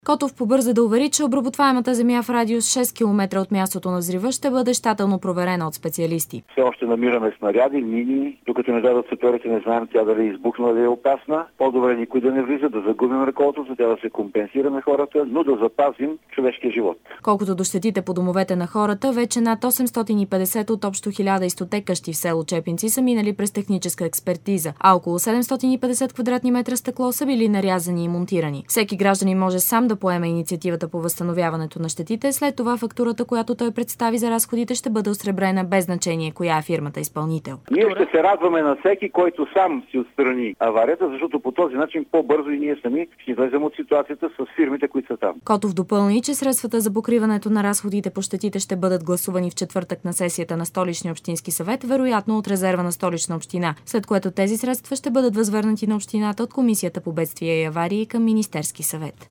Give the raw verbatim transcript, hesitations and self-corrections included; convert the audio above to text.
Котов побърза да увери, че обработваемата земя в радиус шест километра от мястото на взрива ще бъде щателно проверена от специалисти. Все още намираме снаряди, мини, докато не дадат саперите, не знаем тя дали е избухнала, дали е опасна. По-добре никой да не влиза, да загубим реколтата, тя да се компенсира на хората, но да запазим човешкия живот. Колкото до щетите по домовете на хората, вече над осемстотин и петдесет от общо хиляда и сто къщи в село Чепинци са минали през техническа експертиза, а около седемстотин и петдесет квадратни метра стъкло са били нарязани и монтирани. Всеки гражданин може сам да поеме инициативата по възстановяването на щетите, след това фактурата, която той представи за разходите, ще бъде осребрена без значение коя е фирмата изпълнител. Ние ще се радваме на всеки, който сам си отстрани аварията, защото по този начин по-бързо и ние сами ще излезем от ситуацията с фирмите, които са там. Котов допълни, че средствата за покриването на разходите по щетите ще бъдат гласувани в четвъртък на сесията на Столичния общински съвет, вероятно от резерва на Столична община, след което тези средства ще бъдат възвърнати на общината от Комисията по бедствия и аварии към Министерски съвет.